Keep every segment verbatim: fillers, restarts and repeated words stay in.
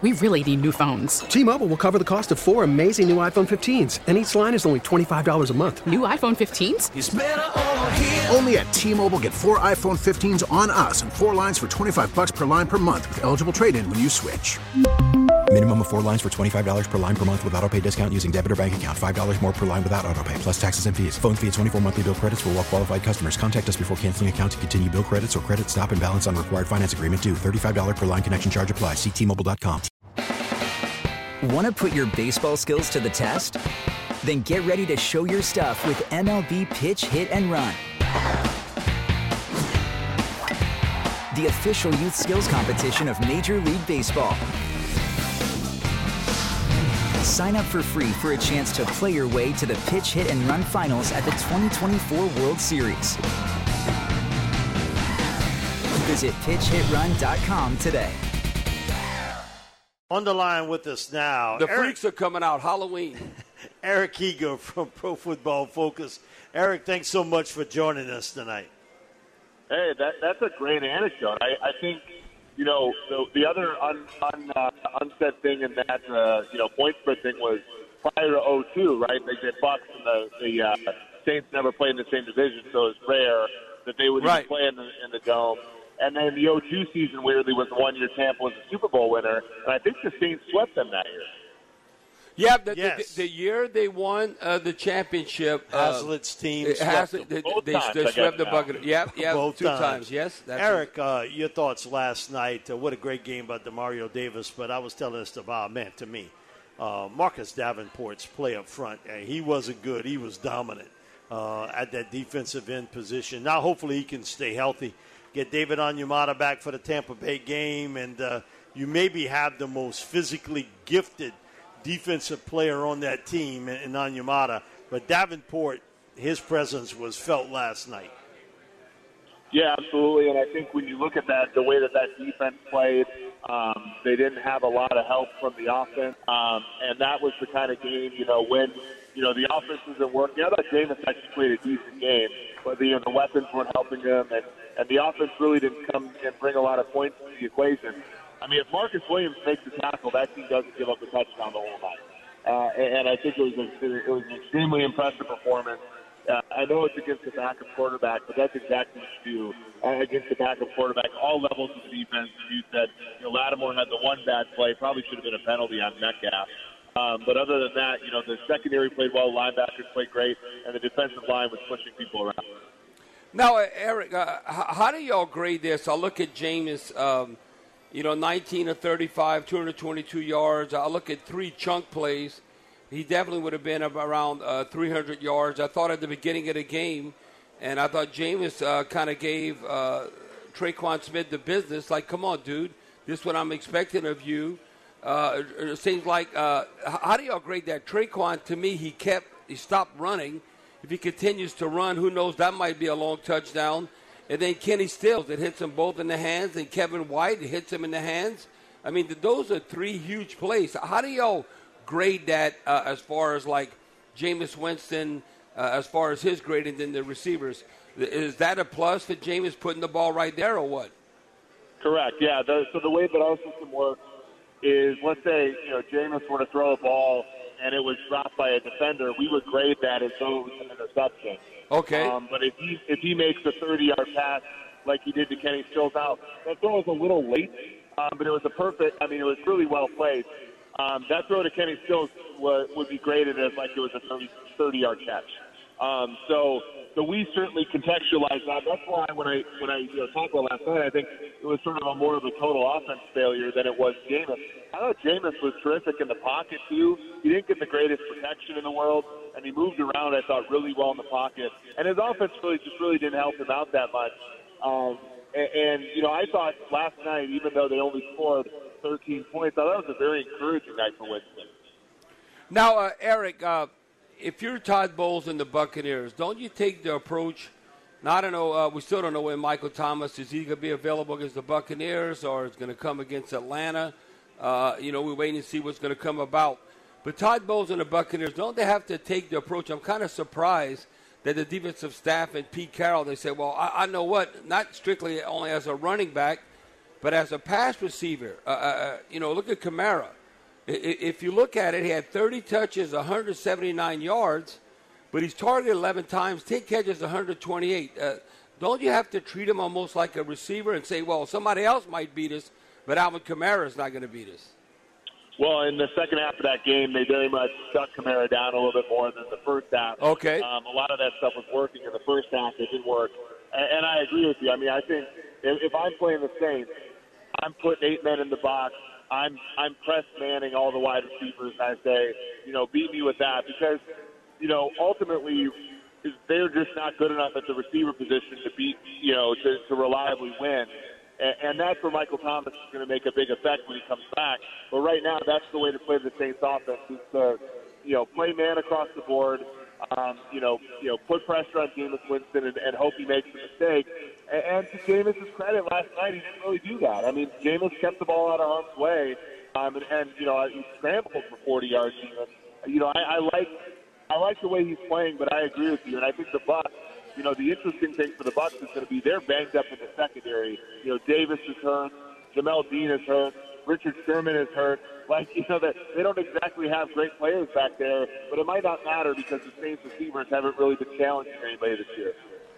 We really need new phones. T-Mobile will cover the cost of four amazing new iPhone fifteens, and each line is only twenty-five dollars a month. New iPhone fifteens? It's better over here. Only at T-Mobile, get four iPhone fifteens on us and four lines for twenty-five dollars per line per month with eligible trade-in when you switch. Minimum of four lines for twenty-five dollars per line per month with autopay discount using debit or bank account. five dollars more per line without autopay, plus taxes and fees. Phone fee at twenty-four monthly bill credits for well-qualified customers. Contact us before canceling account to continue bill credits or credit stop and balance on required finance agreement due. thirty-five dollars per line connection charge applies. See T Mobile dot com. Want to put your baseball skills to the test? Then get ready to show your stuff with M L B Pitch, Hit, and Run. The official youth skills competition of Major League Baseball. Sign up for free for a chance to play your way to the Pitch, Hit, and Run finals at the twenty twenty-four World Series. Visit pitch hit run dot com today. On the line with us now, the Eric, freaks are coming out. Halloween. Eric Eager from Pro Football Focus. Eric, thanks so much for joining us tonight. Hey, that that's a great anecdote. I, I think, you know, the, the other un, un, uh, unsaid thing in that, uh, you know, point spread thing was prior to oh two, right? They did Bucks and the, the uh, Saints never played in the same division, so it's rare that they would right. even play in the, in the Dome. And then the oh two season, weirdly, was the one year Tampa was the Super Bowl winner, and I think the Saints swept them that year. Yeah, the, yes. the, the year they won uh, the championship, Hazlitt's uh, team swept Hazlitt, them. they, Both they, times, they I swept the guess bucket. Yep, yep, Both two times. times. Yes, that's Eric, uh, your thoughts last night? Uh, what a great game by DeMario Davis. But I was telling this to Bob, man, to me, uh, Marcus Davenport's play up front, uh, he wasn't good. He was dominant uh, at that defensive end position. Now, hopefully, he can stay healthy. Get David Onyemata back for the Tampa Bay game, and uh, you maybe have the most physically gifted defensive player on that team in, in Onyemata. But Davenport, his presence was felt last night. Yeah, absolutely. And I think when you look at that, the way that that defense played, um, they didn't have a lot of help from the offense. Um, and that was the kind of game, you know, when, you know, the offense isn't working. I thought Jameis actually played a decent game, but the, you know, the weapons weren't helping him. And, and the offense really didn't come and bring a lot of points to the equation. I mean, if Marcus Williams makes the tackle, that team doesn't give up a touchdown the whole night. Uh, and, and I think it was, a, it was an extremely impressive performance. Uh, I know it's against the backup quarterback, but that's exactly what you do uh, against the backup quarterback. All levels of the defense, as you said, you know, Lattimore had the one bad play, probably should have been a penalty on Metcalf. Um, but other than that, you know, the secondary played well, linebackers played great, and the defensive line was pushing people around. Now, uh, Eric, uh, how do y'all grade this? I look at Jameis, um, you know, nineteen of thirty-five, two hundred twenty-two yards. I look at three chunk plays. He definitely would have been around uh, three hundred yards. I thought at the beginning of the game, and I thought Jameis uh, kind of gave uh, Traquan Smith the business. Like, come on, dude, this is what I'm expecting of you. Uh, it seems like, uh, how do y'all grade that? Traquan, to me, he kept, he stopped running. If he continues to run, who knows, that might be a long touchdown. And then Kenny Stills, it hits them both in the hands, and Kevin White, it hits him in the hands. I mean, those are three huge plays. How do y'all grade that uh, as far as, like, Jameis Winston, uh, as far as his grading than the receivers? Is that a plus for Jameis putting the ball right there or what? Correct, yeah. The, so the way that our system works is, let's say, you know, Jameis were to throw a ball and it was dropped by a defender, we would grade that as though it was an interception. Okay. Um, but if he if he makes a thirty-yard pass like he did to Kenny Stills out, that throw was a little late, um, but it was a perfect, I mean, it was really well played. Um, that throw to Kenny Stills was, would be graded as like it was a thirty-yard catch. Um, so so we certainly contextualize that. That's why when I when I you know, talked about last night, I think it was sort of a more of a total offense failure than it was Jameis. I thought Jameis was terrific in the pocket, too. He didn't get the greatest protection in the world, and he moved around, I thought, really well in the pocket. And his offense really just really didn't help him out that much. Um, and, and, you know, I thought last night, even though they only scored thirteen points, I thought it was a very encouraging night for Winston. Now, uh, Eric, uh, if you're Todd Bowles and the Buccaneers, don't you take the approach? Now, I don't know. Uh, we still don't know when Michael Thomas is. He going to be available against the Buccaneers, or is going to come against Atlanta? Uh, you know, we're waiting to see what's going to come about. But Todd Bowles and the Buccaneers, don't they have to take the approach? I'm kind of surprised that the defensive staff and Pete Carroll, they say, well, I, I know what, not strictly only as a running back, But as a pass receiver, uh, uh, you know, look at Kamara. If you look at it, he had thirty touches, one hundred seventy-nine yards, but he's targeted eleven times, ten catches, one hundred twenty-eight. Uh, don't you have to treat him almost like a receiver and say, well, somebody else might beat us, but Alvin Kamara is not going to beat us? Well, in the second half of that game, they very much stuck Kamara down a little bit more than the first half. Okay. Um, a lot of that stuff was working in the first half. It didn't work. And, and I agree with you. I mean, I think if, if I'm playing the Saints, I'm putting eight men in the box. I'm I'm press manning all the wide receivers, and I say, you know, beat me with that because, you know, ultimately they're just not good enough at the receiver position to beat, you know, to, to reliably win. And, and that's where Michael Thomas is going to make a big effect when he comes back. But right now, that's the way to play the Saints offense is to, you know, play man across the board. Um, you know, you know, put pressure on Jameis Winston and, and hope he makes a mistake. And, and to Jameis' credit, last night he didn't really do that. I mean, Jameis kept the ball out of harm's way, um, and, and you know, he scrambled for forty yards. Even. You know, I, I like I like the way he's playing, but I agree with you. And I think the Bucs, you know, the interesting thing for the Bucs is going to be they're banged up in the secondary. You know, Davis is hurt, Jamel Dean is hurt, Richard Sherman is hurt. Like, you know, that they don't exactly have great players back there, but it might not matter because the Saints receivers haven't really been challenging anybody this year.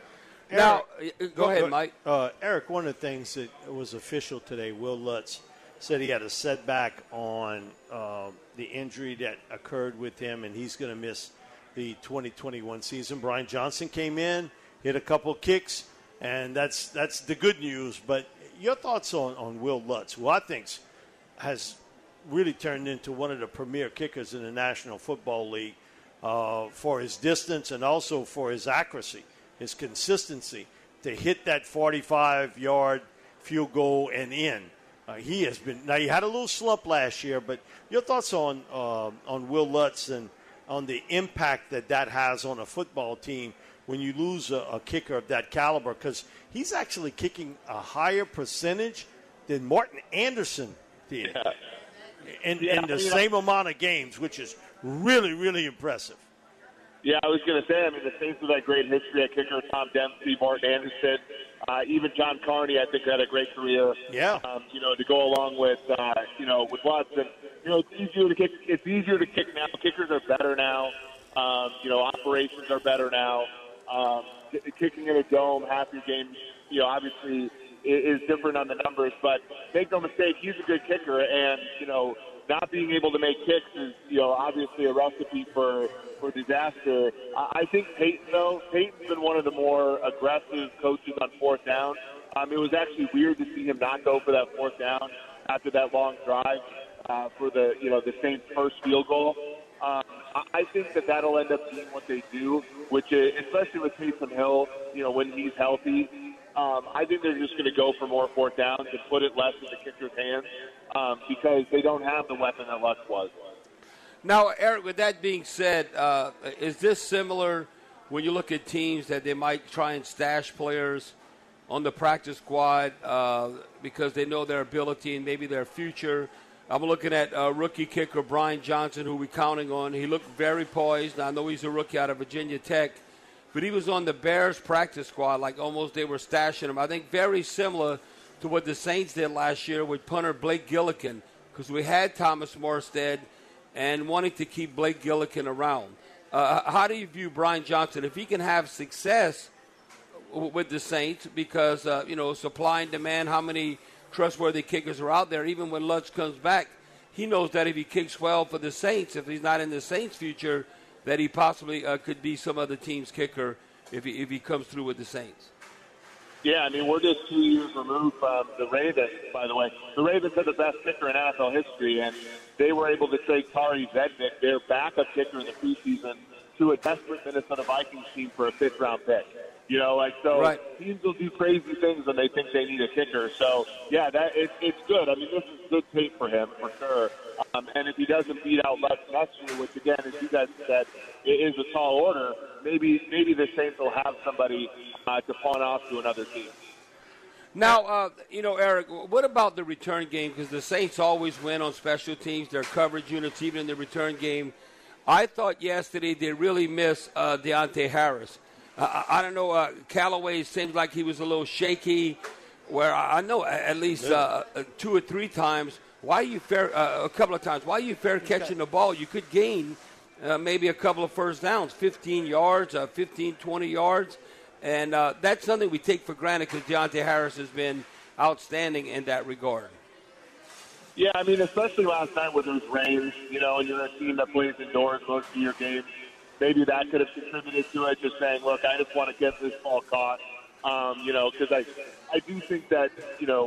Now, go, go ahead, Mike. Uh, Eric, one of the things that was official today, Will Lutz said he had a setback on uh, the injury that occurred with him, and he's going to miss the twenty twenty-one season. Brian Johnson came in, hit a couple kicks, and that's that's the good news. But your thoughts on, on Will Lutz, who I think has really turned into one of the premier kickers in the National Football League uh, for his distance and also for his accuracy, his consistency to hit that forty-five-yard field goal and in. Uh, he has been – now, he had a little slump last year, but your thoughts on uh, on Will Lutz and on the impact that that has on a football team when you lose a, a kicker of that caliber, because he's actually kicking a higher percentage than Martin Anderson did. Yeah. In, yeah, in the you same know, amount of games, which is really, really impressive. Yeah, I was going to say, I mean, the Saints have that great history at kicker, Tom Dempsey, Martin Anderson, uh, even John Carney, I think, had a great career. Yeah. Um, you know, to go along with, uh, you know, with Lutz. And, you know, it's easier to kick. It's easier to kick now. Kickers are better now. Um, you know, operations are better now. Um, kicking in a dome, half your game, you know, obviously is different on the numbers. But make no mistake, he's a good kicker, and, you know, not being able to make kicks is, you know, obviously a recipe for, for disaster. I think Peyton, though, Peyton's been one of the more aggressive coaches on fourth down. Um, it was actually weird to see him not go for that fourth down after that long drive uh, for the, you know, the Saints' first field goal. Um, I think that that'll end up being what they do, which is, especially with Taysom Hill, you know, when he's healthy. Um, I think they're just going to go for more fourth downs and put it less in the kicker's hands um, because they don't have the weapon that Lutz was. Now, Eric, with that being said, uh, is this similar when you look at teams that they might try and stash players on the practice squad uh, because they know their ability and maybe their future? I'm looking at uh, rookie kicker Brian Johnson, who we're counting on. He looked very poised. I know he's a rookie out of Virginia Tech. But he was on the Bears practice squad, like almost they were stashing him. I think very similar to what the Saints did last year with punter Blake Gillikin, because we had Thomas Morstead and wanting to keep Blake Gillikin around. Uh, how do you view Brian Johnson? If he can have success with the Saints, because, uh, you know, supply and demand, how many trustworthy kickers are out there, even when Lutz comes back, he knows that if he kicks well for the Saints, if he's not in the Saints' future, that he possibly uh, could be some other team's kicker if he, if he comes through with the Saints. Yeah, I mean, we're just two years removed from the Ravens, by the way. The Ravens had the best kicker in N F L history, and they were able to trade Kari Zednick, their backup kicker in the preseason, to a desperate Minnesota Vikings team for a fifth-round pick. You know, like, so right. Teams will do crazy things when they think they need a kicker. So, yeah, that it, it's good. I mean, this is good tape for him, for sure. Um, and if he doesn't beat out Lutz next year, which, again, as you guys said, it is a tall order, maybe maybe the Saints will have somebody uh, to pawn off to another team. Now, uh, you know, Eric, what about the return game? Because the Saints always win on special teams, their coverage units, even in the return game. I thought yesterday they really missed uh, Deontay Harris. Uh, I don't know, uh, Callaway seemed like he was a little shaky. where I know at least uh, two or three times, why are you fair, uh, a couple of times, why are you fair catching the ball? You could gain uh, maybe a couple of first downs, fifteen yards, uh, fifteen, twenty yards. And uh, that's something we take for granted because Deontay Harris has been outstanding in that regard. Yeah, I mean, especially last night where there was rain, you know, and you're a team that plays indoors most of your games. Maybe that could have contributed to it, just saying, look, I just want to get this ball caught, um, you know, because I, I do think that, you know,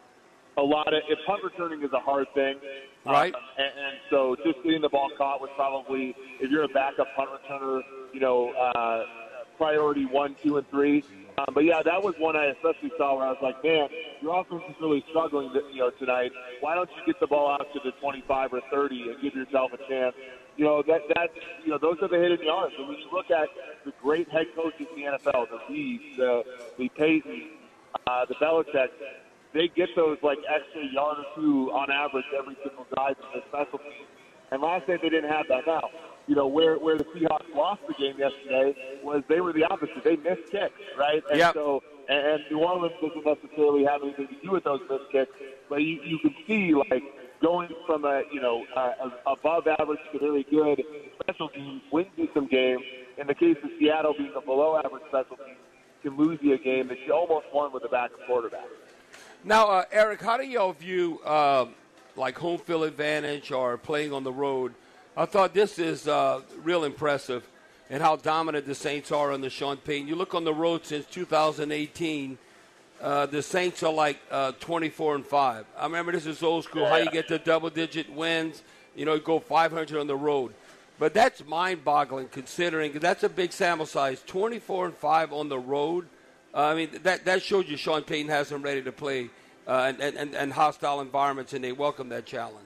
a lot of – if punt returning is a hard thing. Right. Um, and, and so just getting the ball caught was probably, if you're a backup punt returner, you know, uh, priority one, two, and three. Um, but, yeah, that was one I especially saw where I was like, man, your offense is really struggling, to, you know, tonight. Why don't you get the ball out to the twenty-five or thirty and give yourself a chance? You know, that, that, you know, those are the hidden yards. And when you look at the great head coaches in the N F L, the Reeves, the, the Payton, uh, the Belichick, they get those, like, extra yard or two on average every single drive in their special teams. And last night they didn't have that now. You know, where, where the Seahawks lost the game yesterday was they were the opposite. They missed kicks, right? And yep. so, and, and New Orleans doesn't necessarily have anything to do with those missed kicks, but you, you can see, like, going from a, you know, uh, above average to really good special teams wins you some games. In the case of Seattle being a below average special team, can lose you a game that you almost won with a backup quarterback. Now, uh, Eric, how do y'all view, uh, like, home field advantage or playing on the road? I thought this is uh, real impressive and how dominant the Saints are under Sean Payton. You look on the road since two thousand eighteen, uh, the Saints are like uh, twenty-four and five. I remember this is old school, how you get the double-digit wins, you know, you go five hundred on the road. But that's mind-boggling considering that's a big sample size, twenty-four and five on the road. Uh, I mean, that, that shows you Sean Payton has them ready to play uh, and, and, and hostile environments, and they welcome that challenge.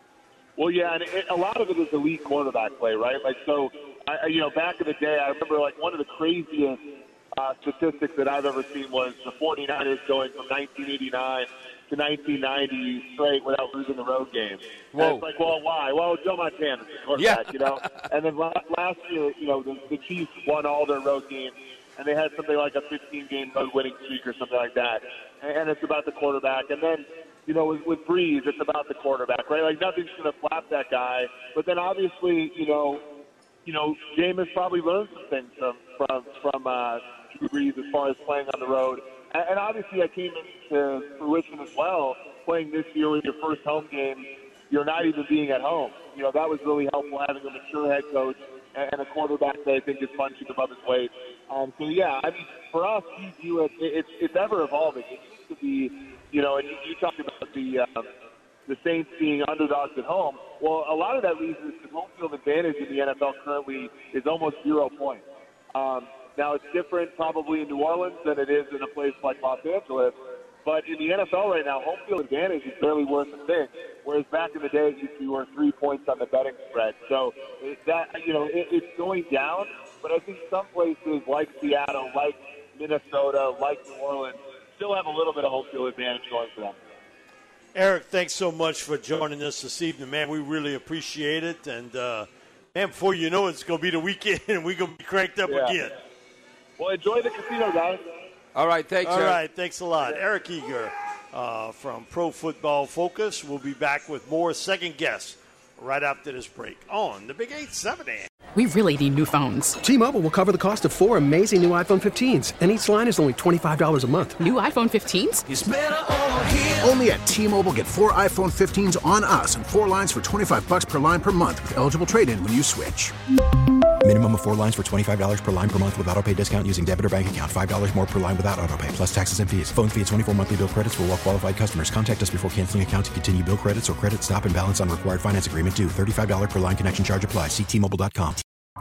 Well, yeah, and it, a lot of it is elite quarterback play, right? Like, so, I, you know, back in the day, I remember, like, one of the craziest uh, statistics that I've ever seen was the 49ers going from nineteen eighty-nine to nineteen ninety straight without losing the road game. Whoa. And it's like, well, why? Well, Joe Montana, the quarterback, Yeah. you know? And then last year, you know, the, the Chiefs won all their road games, and they had something like a fifteen-game road winning streak or something like that. And it's about the quarterback. And then, you know, with, with Breeze, it's about the quarterback, right? Like, nothing's going to flap that guy. But then, obviously, you know, you know, Jameis probably learned some things from from from uh, Drew Brees as far as playing on the road. And, and obviously, that came into fruition as well. Playing this year with your first home game, you're not even being at home. You know, that was really helpful having a mature head coach and a quarterback that I think is punching above his weight. Um, so, yeah, I mean, for us, we view it, it's, it's ever evolving. It used to be, you know, and you, you talked about the um, the Saints being underdogs at home. Well, a lot of that reason is because home field advantage in the N F L currently is almost zero points. Um, now, it's different probably in New Orleans than it is in a place like Los Angeles. But in the N F L right now, home field advantage is barely worth a thing. Whereas back in the day, it used to be worth three points on the betting spread. So that, you know, it, it's going down. But I think some places like Seattle, like Minnesota, like New Orleans, still have a little bit of home field advantage going for them. Eric, thanks so much for joining us this evening, man. We really appreciate it. And, uh, man, before you know it, it's going to be the weekend, and we're going to be cranked up yeah. again. Well, enjoy the casino, guys. All right, thanks, All Eric. right, thanks a lot. Eric Eager uh, from Pro Football Focus. We'll be back with more Second Guess right after this break on the Big eight seventy. We really need new phones. T-Mobile will cover the cost of four amazing new iPhone fifteens, and each line is only twenty-five dollars a month. New iPhone fifteens? It's better over here. Only at T-Mobile, get four iPhone fifteens on us and four lines for twenty-five bucks per line per month with eligible trade-in when you switch. Minimum of four lines for twenty-five dollars per line per month with autopay discount using debit or bank account. five dollars more per line without autopay, plus taxes and fees. Phone fee at twenty-four monthly bill credits for well-qualified customers. Contact us before canceling account to continue bill credits or credit stop and balance on required finance agreement due. thirty-five dollars per line connection charge applies. See T Mobile dot com.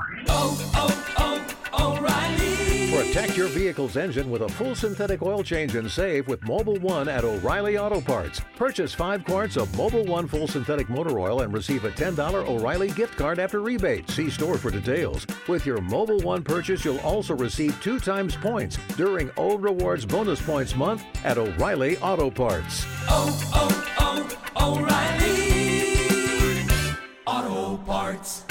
Oh, oh, oh, O'Reilly. Protect your vehicle's engine with a full synthetic oil change and save with Mobil one at O'Reilly Auto Parts. Purchase five quarts of Mobil one full synthetic motor oil and receive a ten dollars O'Reilly gift card after rebate. See store for details. With your Mobil one purchase, you'll also receive two times points during Old Rewards Bonus Points Month at O'Reilly Auto Parts. Oh, oh, oh, O'Reilly Auto Parts.